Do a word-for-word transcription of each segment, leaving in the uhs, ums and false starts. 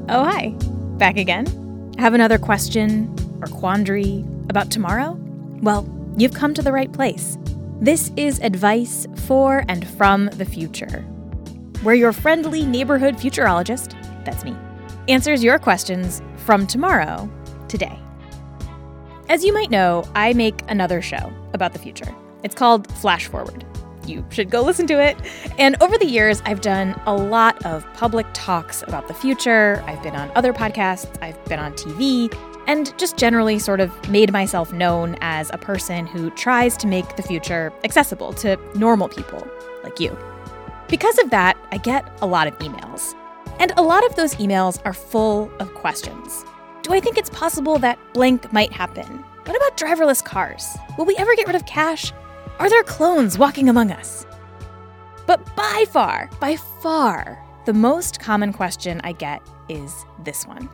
Oh, hi. Back again? Have another question or quandary about tomorrow? Well, you've come to the right place. This is advice for and from the future, where your friendly neighborhood futurologist, that's me, answers your questions from tomorrow, today. As you might know, I make another show about the future. It's called Flash Forward. You should go listen to it. And over the years, I've done a lot of public talks about the future. I've been on other podcasts, I've been on T V, and just generally sort of made myself known as a person who tries to make the future accessible to normal people like you. Because of that, I get a lot of emails. And a lot of those emails are full of questions. Do I think it's possible that blank might happen? What about driverless cars? Will we ever get rid of cash? Are there clones walking among us? But by far, by far, the most common question I get is this one.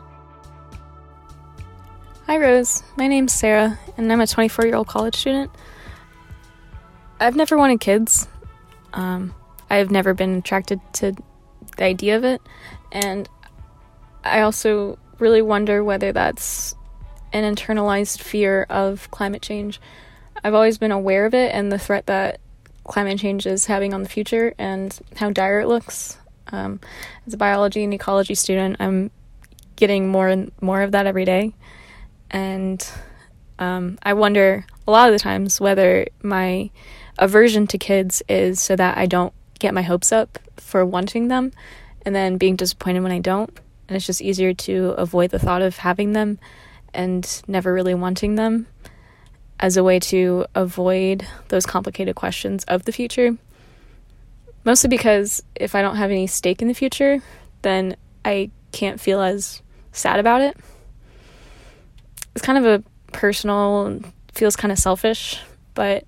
Hi, Rose. My name's Sarah, and I'm a twenty-four-year-old college student. I've never wanted kids. Um, I've never been attracted to the idea of it, and I also really wonder whether that's an internalized fear of climate change. I've always been aware of it and the threat that climate change is having on the future and how dire it looks. Um, as a biology and ecology student, I'm getting more and more of that every day. And um, I wonder a lot of the times whether my aversion to kids is so that I don't get my hopes up for wanting them and then being disappointed when I don't. And it's just easier to avoid the thought of having them and never really wanting them as a way to avoid those complicated questions of the future. Mostly because if I don't have any stake in the future, then I can't feel as sad about it. It's kind of a personal, feels kind of selfish, but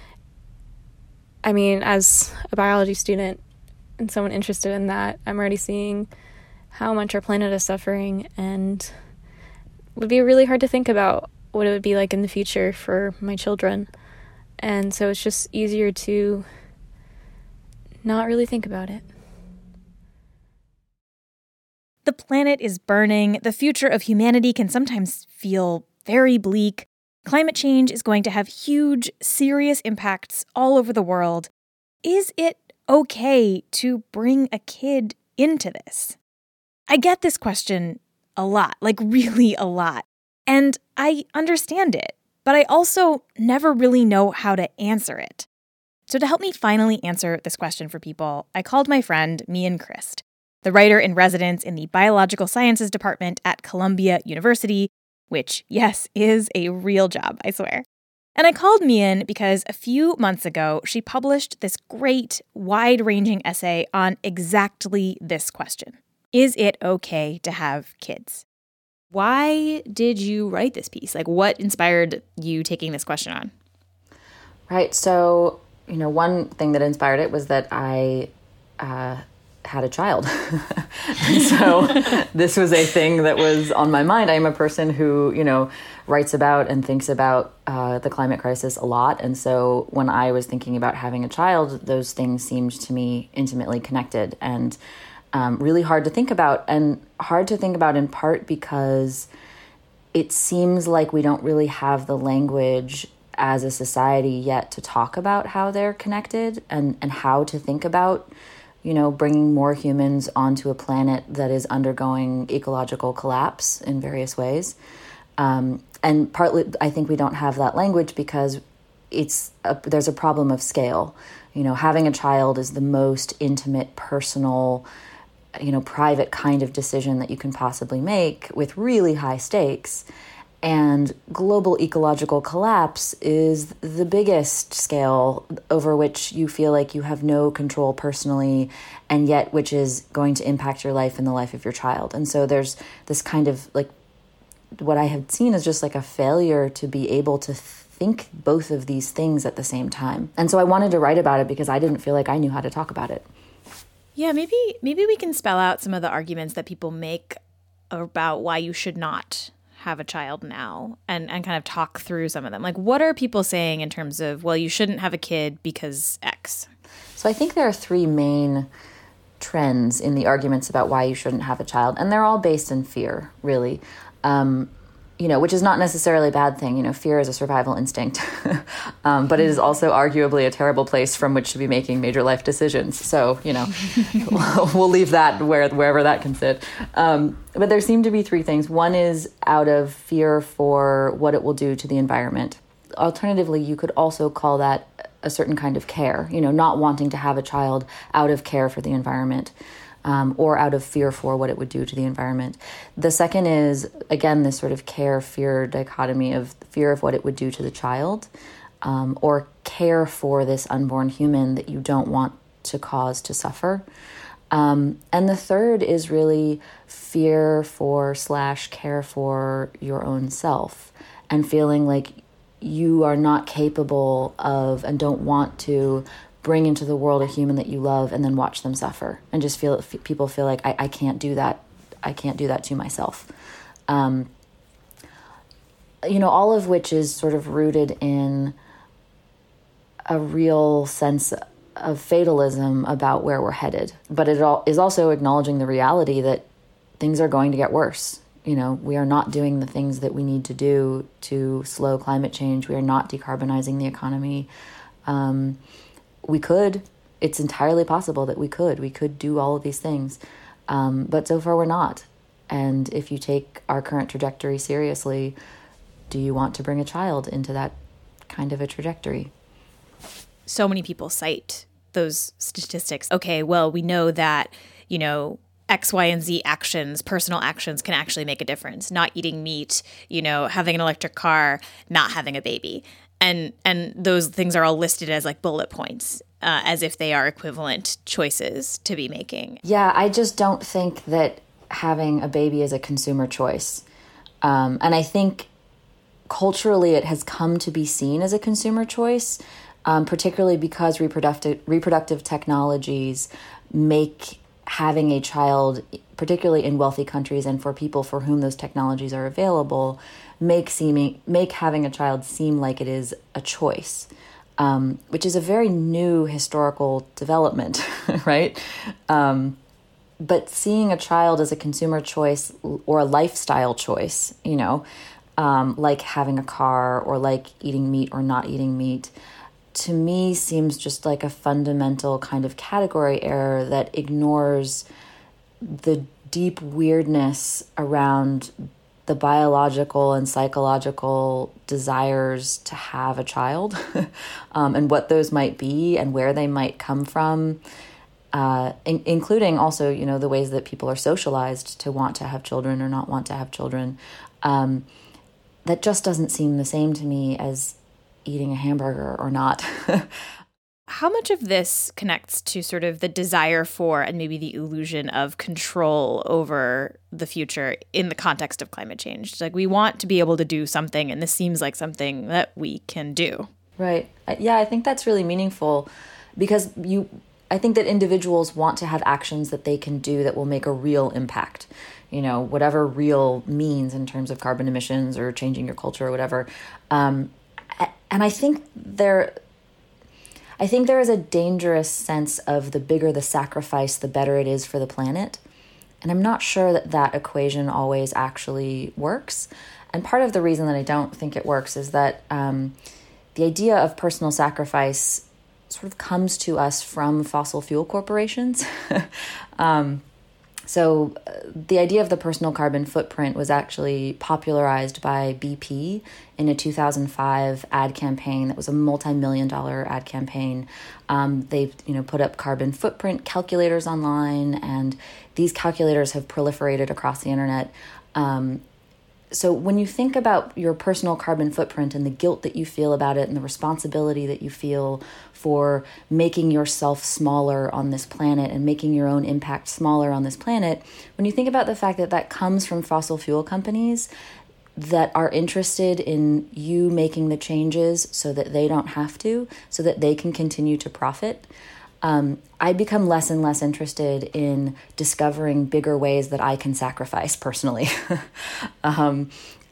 I mean, as a biology student and someone interested in that, I'm already seeing how much our planet is suffering, and it would be really hard to think about what it would be like in the future for my children. And so it's just easier to not really think about it. The planet is burning. The future of humanity can sometimes feel very bleak. Climate change is going to have huge, serious impacts all over the world. Is it okay to bring a kid into this? I get this question a lot, like really a lot. And I understand it, but I also never really know how to answer it. So to help me finally answer this question for people, I called my friend Mian Christ, the writer in residence in the Biological Sciences Department at Columbia University, which, yes, is a real job, I swear. And I called Mian because a few months ago, she published this great, wide-ranging essay on exactly this question. Is it okay to have kids? Why did you write this piece? Like, what inspired you taking this question on? Right. So, you know, one thing that inspired it was that I uh, had a child. And so this was a thing that was on my mind. I'm a person who, you know, writes about and thinks about uh, the climate crisis a lot. And so when I was thinking about having a child, those things seemed to me intimately connected and Um, really hard to think about, and hard to think about in part because it seems like we don't really have the language as a society yet to talk about how they're connected and, and how to think about, you know, bringing more humans onto a planet that is undergoing ecological collapse in various ways. Um, and partly, I think we don't have that language because it's a, there's a problem of scale. You know, having a child is the most intimate, personal, you know, private kind of decision that you can possibly make with really high stakes. And global ecological collapse is the biggest scale over which you feel like you have no control personally, and yet which is going to impact your life and the life of your child. And so there's this kind of like, what I have seen is just like a failure to be able to think both of these things at the same time. And so I wanted to write about it because I didn't feel like I knew how to talk about it. Yeah, maybe maybe we can spell out some of the arguments that people make about why you should not have a child now and, and kind of talk through some of them. Like, what are people saying in terms of, well, you shouldn't have a kid because X? So I think there are three main trends in the arguments about why you shouldn't have a child, and they're all based in fear, really. Um, you know, which is not necessarily a bad thing. You know, fear is a survival instinct, um, but it is also arguably a terrible place from which to be making major life decisions. So, you know, we'll leave that where wherever that can sit. Um, but there seem to be three things. One is out of fear for what it will do to the environment. Alternatively, you could also call that a certain kind of care, you know, not wanting to have a child out of care for the environment. Um, or out of fear for what it would do to the environment. The second is, again, this sort of care-fear dichotomy of fear of what it would do to the child, um, or care for this unborn human that you don't want to cause to suffer. Um, and the third is really fear for slash care for your own self, and feeling like you are not capable of and don't want to bring into the world a human that you love and then watch them suffer, and just feel f- people feel like I, I can't do that. I can't do that to myself. Um, you know, all of which is sort of rooted in a real sense of fatalism about where we're headed. But it all is also acknowledging the reality that things are going to get worse. You know, we are not doing the things that we need to do to slow climate change. We are not decarbonizing the economy. Um, We could. It's entirely possible that we could. We could do all of these things. Um, but so far we're not. And if you take our current trajectory seriously, do you want to bring a child into that kind of a trajectory? So many people cite those statistics. Okay, well, we know that, you know, X, Y, and Z actions, personal actions can actually make a difference. Not eating meat, you know, having an electric car, not having a baby. And and those things are all listed as like bullet points, uh, as if they are equivalent choices to be making. Yeah, I just don't think that having a baby is a consumer choice. Um, and I think culturally it has come to be seen as a consumer choice, um, particularly because reproductive reproductive technologies make having a child, particularly in wealthy countries and for people for whom those technologies are available, make seeming make having a child seem like it is a choice, um, which is a very new historical development, right? Um, but seeing a child as a consumer choice or a lifestyle choice, you know, um, like having a car or like eating meat or not eating meat, to me seems just like a fundamental kind of category error that ignores the deep weirdness around the biological and psychological desires to have a child um, and what those might be and where they might come from, uh, in- including also, you know, the ways that people are socialized to want to have children or not want to have children. Um, that just doesn't seem the same to me as eating a hamburger or not. How much of this connects to sort of the desire for and maybe the illusion of control over the future in the context of climate change? It's like we want to be able to do something, and this seems like something that we can do. Right. Yeah, I think that's really meaningful because you, I think that individuals want to have actions that they can do that will make a real impact. You know, whatever real means in terms of carbon emissions or changing your culture or whatever. Um, and I think there... I think there is a dangerous sense of the bigger the sacrifice, the better it is for the planet. And I'm not sure that that equation always actually works. And part of the reason that I don't think it works is that um, the idea of personal sacrifice sort of comes to us from fossil fuel corporations. um, so uh, the idea of the personal carbon footprint was actually popularized by B P in a two thousand five ad campaign that was a multi-million dollar ad campaign. Um, they, you know, put up carbon footprint calculators online, and these calculators have proliferated across the internet. Um, so when you think about your personal carbon footprint and the guilt that you feel about it and the responsibility that you feel for making yourself smaller on this planet and making your own impact smaller on this planet, when you think about the fact that that comes from fossil fuel companies that are interested in you making the changes so that they don't have to, so that they can continue to profit, um, I become less and less interested in discovering bigger ways that I can sacrifice personally. um,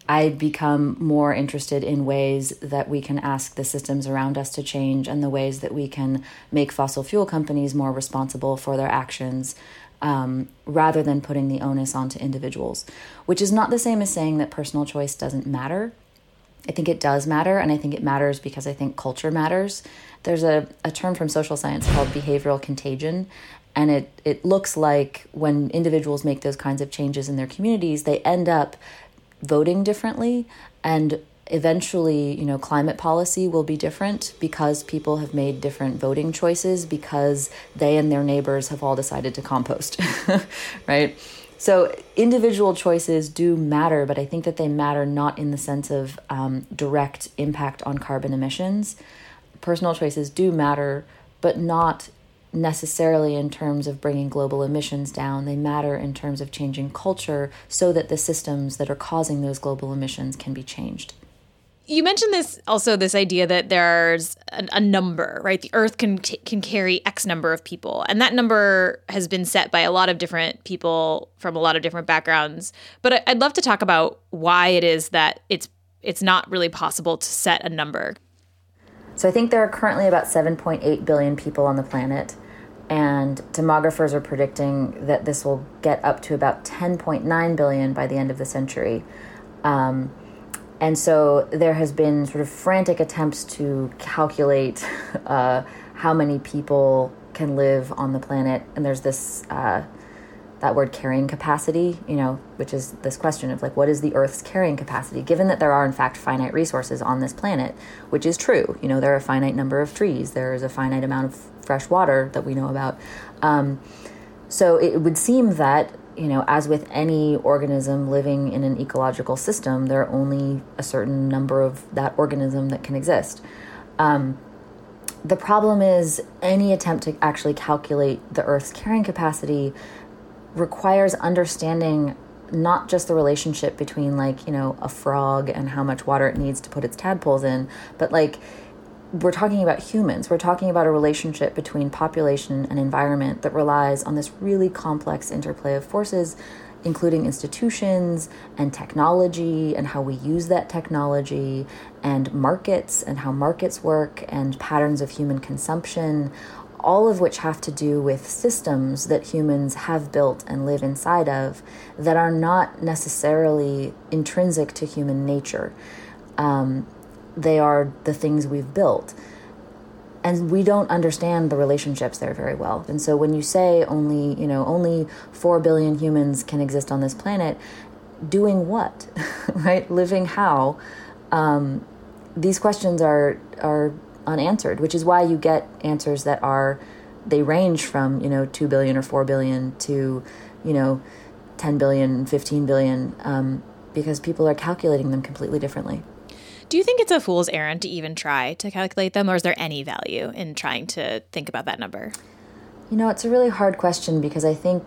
I'd become more interested in ways that we can ask the systems around us to change and the ways that we can make fossil fuel companies more responsible for their actions, um, rather than putting the onus onto individuals, which is not the same as saying that personal choice doesn't matter. I think it does matter, and I think it matters because I think culture matters. There's a, a term from social science called behavioral contagion, and it, it looks like when individuals make those kinds of changes in their communities, they end up voting differently, and eventually, you know, climate policy will be different because people have made different voting choices because they and their neighbors have all decided to compost, right? So individual choices do matter, but I think that they matter not in the sense of um, direct impact on carbon emissions. Personal choices do matter, but not necessarily in terms of bringing global emissions down. They matter in terms of changing culture so that the systems that are causing those global emissions can be changed. You mentioned this also, this idea that there's a, a number, right? The Earth can can carry X number of people. And that number has been set by a lot of different people from a lot of different backgrounds. But I'd love to talk about why it is that it's it's not really possible to set a number. So I think there are currently about seven point eight billion people on the planet. And demographers are predicting that this will get up to about ten point nine billion by the end of the century. Um, and so there has been sort of frantic attempts to calculate uh, how many people can live on the planet. And there's this, uh, that word carrying capacity, you know, which is this question of like, what is the Earth's carrying capacity? Given that there are in fact finite resources on this planet, which is true. You know, there are a finite number of trees. There is a finite amount of fresh water that we know about. Um, so it would seem that, you know, as with any organism living in an ecological system, there are only a certain number of that organism that can exist. Um, the problem is any attempt to actually calculate the Earth's carrying capacity requires understanding not just the relationship between, like, you know, a frog and how much water it needs to put its tadpoles in, but like, we're talking about humans. We're talking about a relationship between population and environment that relies on this really complex interplay of forces, including institutions and technology and how we use that technology, and markets and how markets work, and patterns of human consumption, all of which have to do with systems that humans have built and live inside of that are not necessarily intrinsic to human nature. Um, They are the things we've built. And we don't understand the relationships there very well. And so when you say only, you know, only four billion humans can exist on this planet, doing what, right? Living how? Um, these questions are are unanswered, which is why you get answers that are, they range from, you know, two billion or four billion to, you know, ten billion, fifteen billion, um, because people are calculating them completely differently. Do you think it's a fool's errand to even try to calculate them, or is there any value in trying to think about that number? You know, it's a really hard question because I think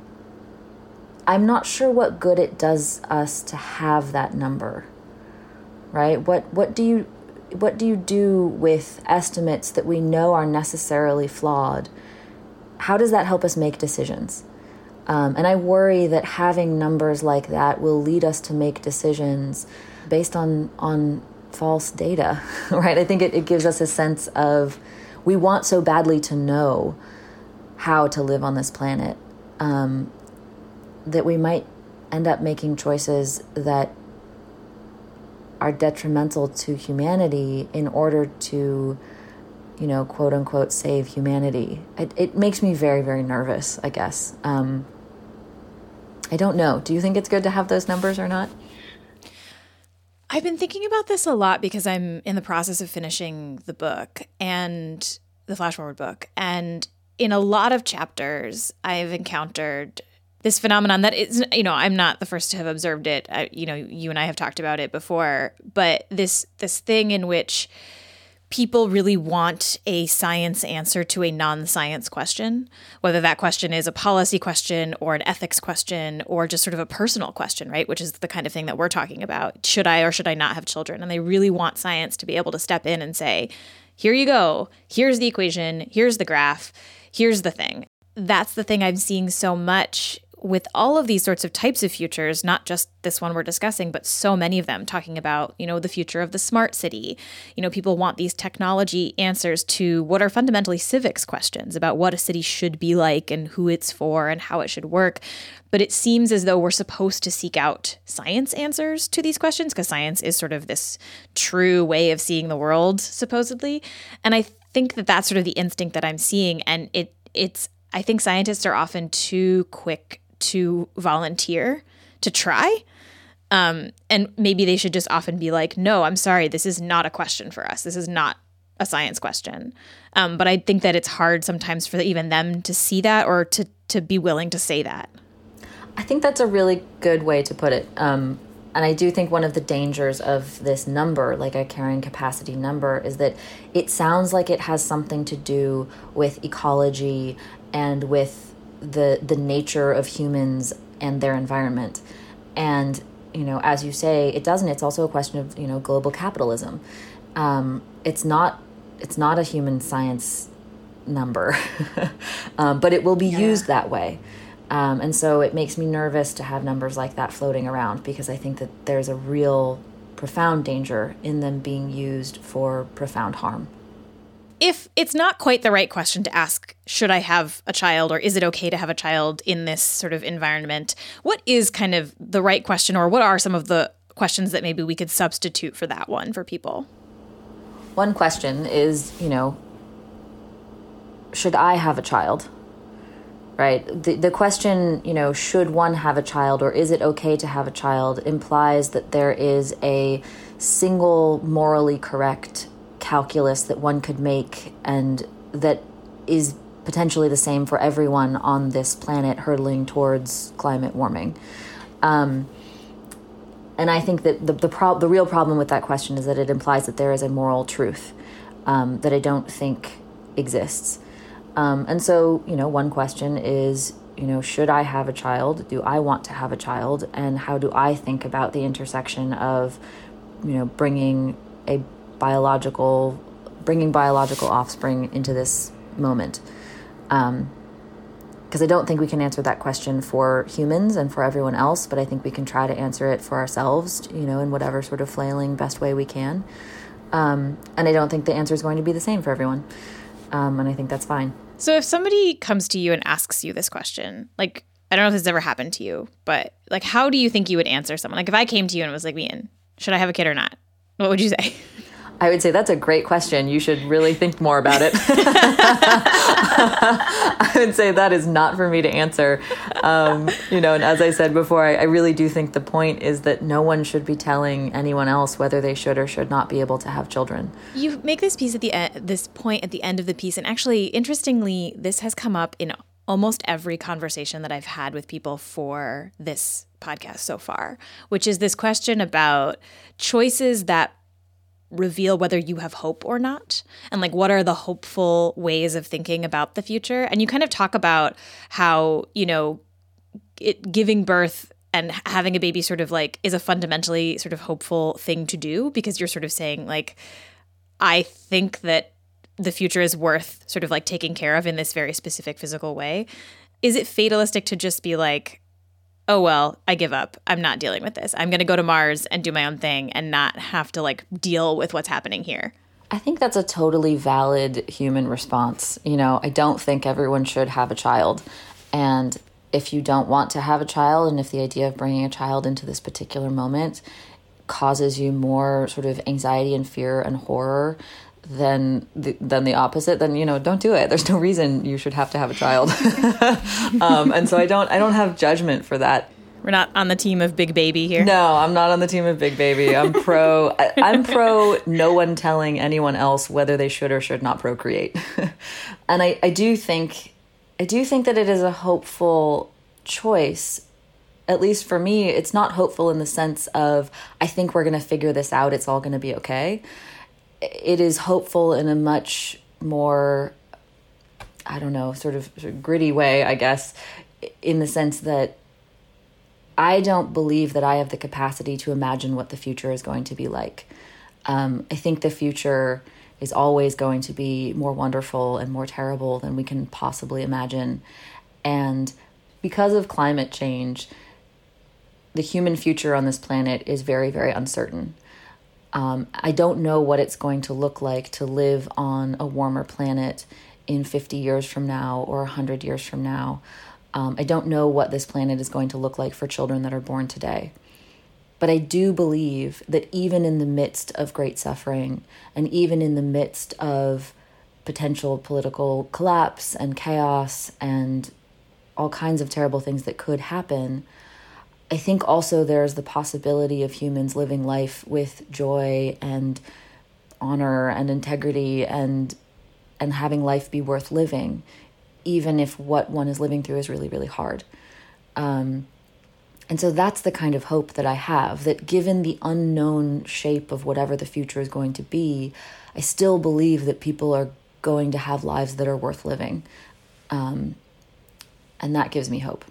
I'm not sure what good it does us to have that number, right? What what do you what do you do with estimates that we know are necessarily flawed? How does that help us make decisions? Um, and I worry that having numbers like that will lead us to make decisions based on on false data, right? I think it, it gives us a sense of, we want so badly to know how to live on this planet, um, that we might end up making choices that are detrimental to humanity in order to, you know, quote unquote, save humanity. It, it makes me very, very nervous, I guess. Um, I don't know. Do you think it's good to have those numbers or not? I've been thinking about this a lot because I'm in the process of finishing the book, and the Flash Forward book. And in a lot of chapters, I've encountered this phenomenon that is, you know, I'm not the first to have observed it. I, you know, you and I have talked about it before, but this this thing in which people really want a science answer to a non-science question, whether that question is a policy question or an ethics question or just sort of a personal question, right? Which is the kind of thing that we're talking about. Should I or should I not have children? And they really want science to be able to step in and say, here you go. Here's the equation. Here's the graph. Here's the thing. That's the thing I'm seeing so much with all of these sorts of types of futures, not just this one we're discussing, but so many of them talking about, you know, the future of the smart city. You know, people want these technology answers to what are fundamentally civics questions about what a city should be like and who it's for and how it should work. But it seems as though we're supposed to seek out science answers to these questions because science is sort of this true way of seeing the world, supposedly. And I think that that's sort of the instinct that I'm seeing. And it it's I think scientists are often too quick to volunteer, to try. Um, and maybe they should just often be like, no, I'm sorry, this is not a question for us. This is not a science question. Um, but I think that it's hard sometimes for even them to see that or to, to be willing to say that. I think that's a really good way to put it. Um, and I do think one of the dangers of this number, like a carrying capacity number, is that it sounds like it has something to do with ecology and with the the nature of humans and their environment. And, you know, as you say, it doesn't. It's also a question of, you know, global capitalism. Um, it's not it's not a human science number, um, but it will be yeah. used that way. Um, and so it makes me nervous to have numbers like that floating around because I think that there's a real profound danger in them being used for profound harm. If it's not quite the right question to ask, should I have a child or is it okay to have a child in this sort of environment? What is kind of the right question, or what are some of the questions that maybe we could substitute for that one for people? One question is, you know, should I have a child? Right? The, the question, you know, should one have a child or is it okay to have a child implies that there is a single morally correct calculus that one could make and that is potentially the same for everyone on this planet hurtling towards climate warming. Um, and I think that the the, pro- the real problem with that question is that it implies that there is a moral truth um, that I don't think exists. Um, and so, you know, one question is, you know, should I have a child? Do I want to have a child? And how do I think about the intersection of, you know, bringing a biological, bringing biological offspring into this moment? Um, because I don't think we can answer that question for humans and for everyone else, but I think we can try to answer it for ourselves, you know, in whatever sort of flailing best way we can. Um, and I don't think the answer is going to be the same for everyone. Um, and I think that's fine. So if somebody comes to you and asks you this question, like, I don't know if this has ever happened to you, but like, how do you think you would answer someone? Like if I came to you and was like, Ian, should I have a kid or not? What would you say? I would say that's a great question. You should really think more about it. I would say that is not for me to answer. Um, you know, and as I said before, I, I really do think the point is that no one should be telling anyone else whether they should or should not be able to have children. You make this piece at the e- this point at the end of the piece, and actually, interestingly, this has come up in almost every conversation that I've had with people for this podcast so far, which is this question about choices that reveal whether you have hope or not, and like what are the hopeful ways of thinking about the future. And you kind of talk about how, you know, it giving birth and having a baby sort of like is a fundamentally sort of hopeful thing to do, because you're sort of saying like, I think that the future is worth sort of like taking care of in this very specific physical way. Is it fatalistic to just be like, oh, well, I give up. I'm not dealing with this. I'm going to go to Mars and do my own thing and not have to like deal with what's happening here? I think that's a totally valid human response. You know, I don't think everyone should have a child. And if you don't want to have a child, and if the idea of bringing a child into this particular moment causes you more sort of anxiety and fear and horror than the, than the opposite, then, you know, don't do it. There's no reason you should have to have a child. um, and so I don't I don't have judgment for that. We're not on the team of Big Baby here. No, I'm not on the team of Big Baby. I'm pro I, I'm pro no one telling anyone else whether they should or should not procreate. And I, I do think I do think that it is a hopeful choice. At least for me, it's not hopeful in the sense of I think we're going to figure this out, it's all going to be okay. It is hopeful in a much more, I don't know, sort of, sort of gritty way, I guess, in the sense that I don't believe that I have the capacity to imagine what the future is going to be like. Um, I think the future is always going to be more wonderful and more terrible than we can possibly imagine. And because of climate change, the human future on this planet is very, very uncertain. Um, I don't know what it's going to look like to live on a warmer planet in fifty years from now or one hundred years from now. Um, I don't know what this planet is going to look like for children that are born today. But I do believe that even in the midst of great suffering and even in the midst of potential political collapse and chaos and all kinds of terrible things that could happen, I think also there's the possibility of humans living life with joy and honor and integrity and and having life be worth living, even if what one is living through is really, really hard. Um, and so that's the kind of hope that I have, that given the unknown shape of whatever the future is going to be, I still believe that people are going to have lives that are worth living. Um, and that gives me hope.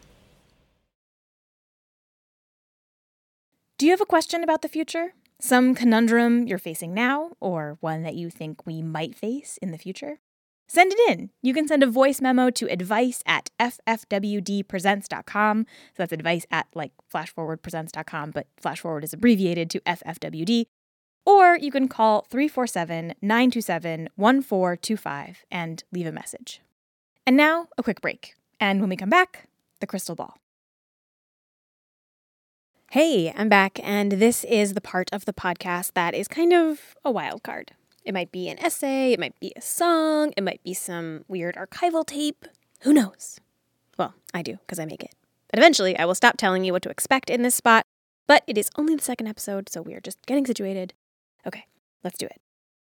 Do you have a question about the future? Some conundrum you're facing now, or one that you think we might face in the future? Send it in. You can send a voice memo to advice at f f w d presents dot com. So that's advice at like flash forward presents dot com, but flash forward is abbreviated to F F W D. Or you can call three four seven, nine two seven, one four two five and leave a message. And now, a quick break. And when we come back, the crystal ball. Hey, I'm back, and this is the part of the podcast that is kind of a wild card. It might be an essay, it might be a song, it might be some weird archival tape. Who knows? Well, I do, because I make it. But eventually, I will stop telling you what to expect in this spot, but it is only the second episode, so we're just getting situated. Okay, let's do it.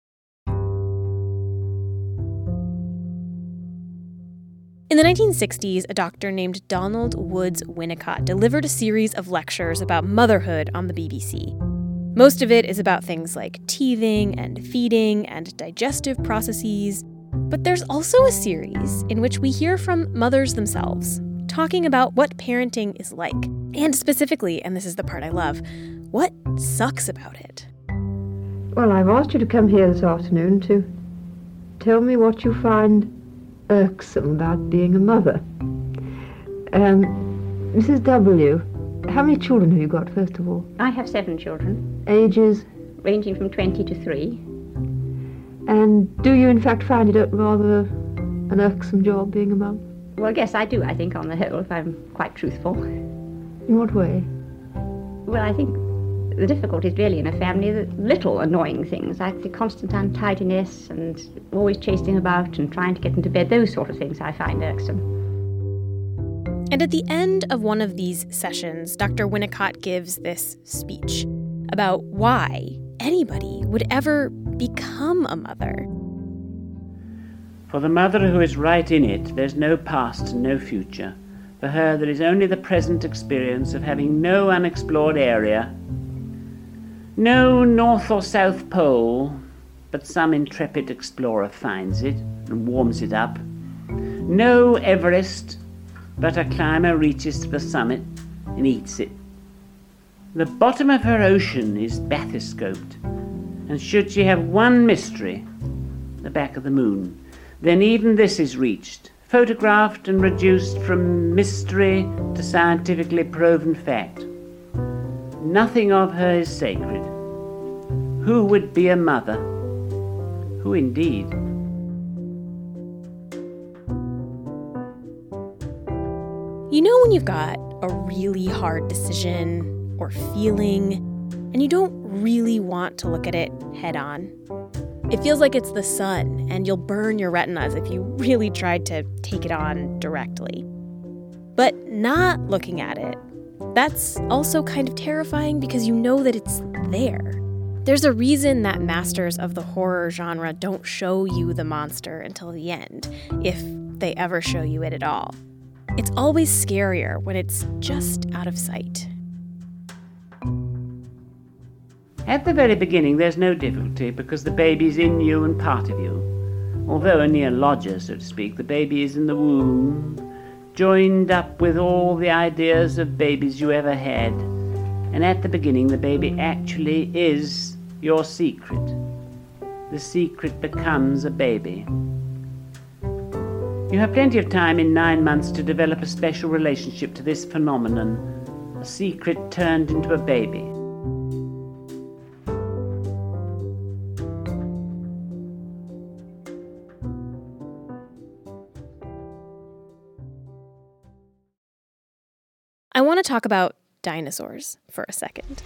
In the nineteen sixties, a doctor named Donald Woods Winnicott delivered a series of lectures about motherhood on the B B C. Most of it is about things like teething and feeding and digestive processes, but there's also a series in which we hear from mothers themselves, talking about what parenting is like, and specifically, and this is the part I love, what sucks about it. Well, I've asked you to come here this afternoon to tell me what you find irksome about being a mother. Um, Missus W, how many children have you got, first of all? I have seven children. Ages? Ranging from twenty to three. And do you in fact find it a rather an irksome job being a mum? Well, yes, I do, I think, on the whole, if I'm quite truthful. In what way? Well, I think the difficulty is really in a family, the little annoying things, like the constant untidiness and always chasing about and trying to get into bed, those sort of things I find irksome. And at the end of one of these sessions, Doctor Winnicott gives this speech about why anybody would ever become a mother. For the mother who is right in it, there's no past and no future. For her, there is only the present experience of having no unexplored area, no north or south pole, but some intrepid explorer finds it and warms it up. No Everest, but a climber reaches to the summit and eats it. The bottom of her ocean is bathyscoped, and should she have one mystery, the back of the moon, then even this is reached, photographed and reduced from mystery to scientifically proven fact. Nothing of her is sacred. Who would be a mother? Who indeed? You know when you've got a really hard decision or feeling, and you don't really want to look at it head on? It feels like it's the sun, and you'll burn your retinas if you really tried to take it on directly. But not looking at it, that's also kind of terrifying because you know that it's there. There's a reason that masters of the horror genre don't show you the monster until the end, if they ever show you it at all. It's always scarier when it's just out of sight. At the very beginning, there's no difficulty because the baby's in you and part of you. Although a near lodger, so to speak, the baby is in the womb, joined up with all the ideas of babies you ever had. And at the beginning, the baby actually is your secret. The secret becomes a baby. You have plenty of time in nine months to develop a special relationship to this phenomenon, a secret turned into a baby. I want to talk about dinosaurs for a second.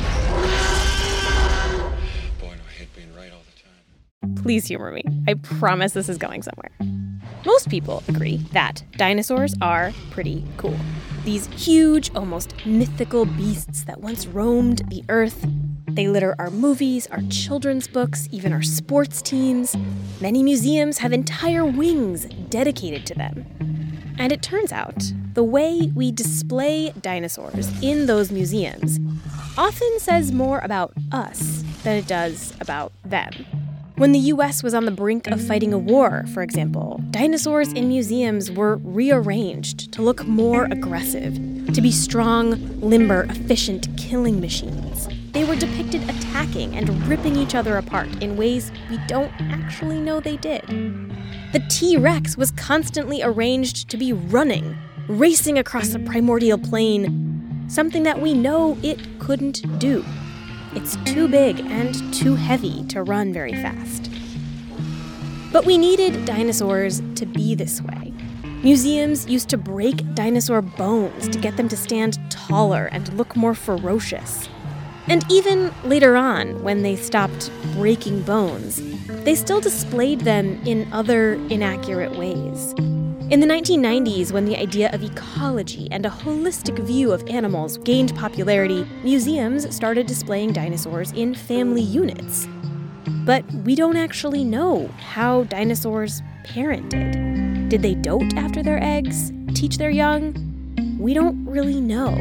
Boy, do I hate being right all the time. Please humor me. I promise this is going somewhere. Most people agree that dinosaurs are pretty cool. These huge, almost mythical beasts that once roamed the earth. They litter our movies, our children's books, even our sports teams. Many museums have entire wings dedicated to them. And it turns out, the way we display dinosaurs in those museums often says more about us than it does about them. When the U S was on the brink of fighting a war, for example, dinosaurs in museums were rearranged to look more aggressive, to be strong, limber, efficient killing machines. They were depicted attacking and ripping each other apart in ways we don't actually know they did. The T-Rex was constantly arranged to be running, racing across the primordial plain, something that we know it couldn't do. It's too big and too heavy to run very fast. But we needed dinosaurs to be this way. Museums used to break dinosaur bones to get them to stand taller and look more ferocious. And even later on, when they stopped breaking bones, they still displayed them in other inaccurate ways. In the nineteen nineties, when the idea of ecology and a holistic view of animals gained popularity, museums started displaying dinosaurs in family units. But we don't actually know how dinosaurs parented. Did they dote after their eggs? Teach their young? We don't really know.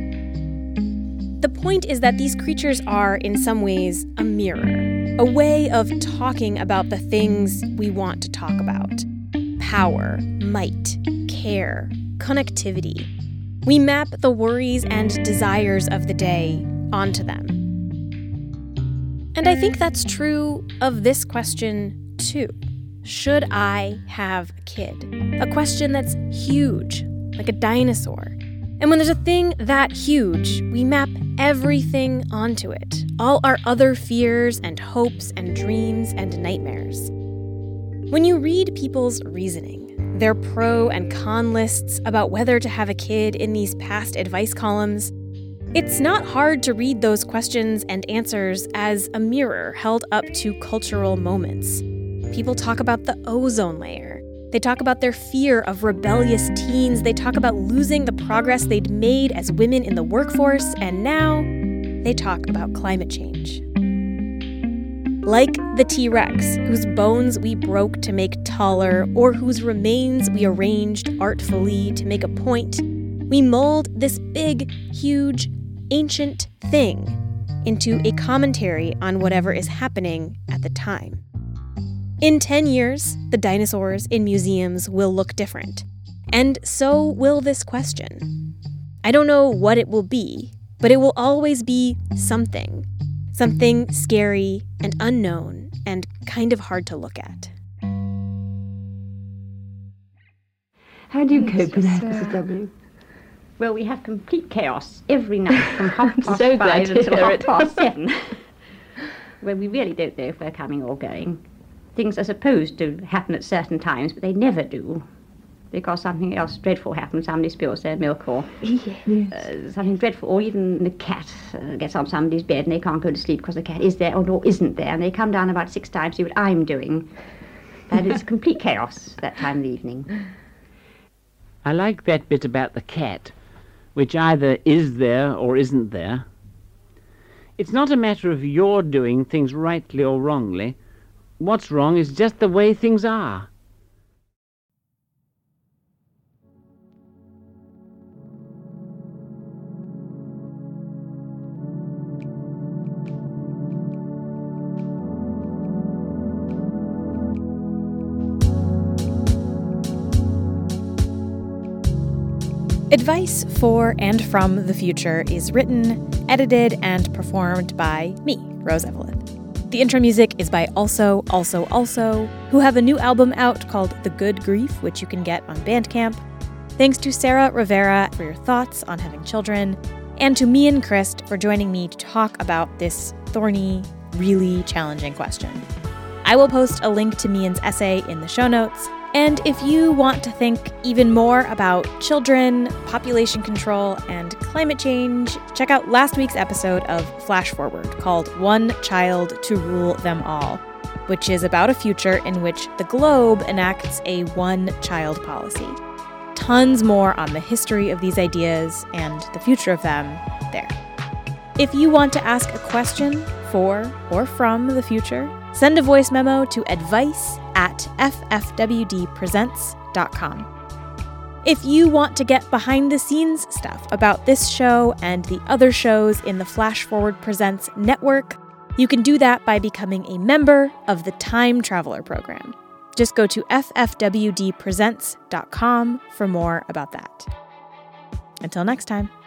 The point is that these creatures are, in some ways, a mirror, a way of talking about the things we want to talk about. Power, might, care, connectivity. We map the worries and desires of the day onto them. And I think that's true of this question, too. Should I have a kid? A question that's huge, like a dinosaur. And when there's a thing that huge, we map everything onto it. All our other fears and hopes and dreams and nightmares. When you read people's reasoning, their pro and con lists about whether to have a kid in these past advice columns, it's not hard to read those questions and answers as a mirror held up to cultural moments. People talk about the ozone layer. They talk about their fear of rebellious teens. They talk about losing the progress they'd made as women in the workforce. And now they talk about climate change. Like the T-Rex, whose bones we broke to make taller, or whose remains we arranged artfully to make a point, we mold this big, huge, ancient thing into a commentary on whatever is happening at the time. In ten years, the dinosaurs in museums will look different. And so will this question. I don't know what it will be, but it will always be something. Something scary and unknown and kind of hard to look at. How do you cope with that, Missus W? Well, we have complete chaos every night from half past so glad five to until hear half it. past seven. When we really don't know if we're coming or going. Things are supposed to happen at certain times, but they never do. Because something else dreadful happens, somebody spills their milk, or Yes. uh, something dreadful, or even the cat uh, gets on somebody's bed and they can't go to sleep because the cat is there or, or isn't there, and they come down about six times to see what I'm doing. And it's complete chaos that time of the evening. I like that bit about the cat, which either is there or isn't there. It's not a matter of your doing things rightly or wrongly. What's wrong is just the way things are. Advice for and from the Future is written, edited, and performed by me, Rose Eveleth. The intro music is by Also, Also, Also, who have a new album out called The Good Grief, which you can get on Bandcamp. Thanks to Sarah Rivera for your thoughts on having children, and to me and Christ for joining me to talk about this thorny, really challenging question. I will post a link to Mian's essay in the show notes, and if you want to think even more about children, population control, and climate change, check out last week's episode of Flash Forward called One Child to Rule Them All, which is about a future in which the globe enacts a one-child policy. Tons more on the history of these ideas and the future of them there. If you want to ask a question for or from the future, send a voice memo to advice at f f w d presents dot com. If you want to get behind-the-scenes stuff about this show and the other shows in the Flash Forward Presents network, you can do that by becoming a member of the Time Traveler program. Just go to f f w d presents dot com for more about that. Until next time.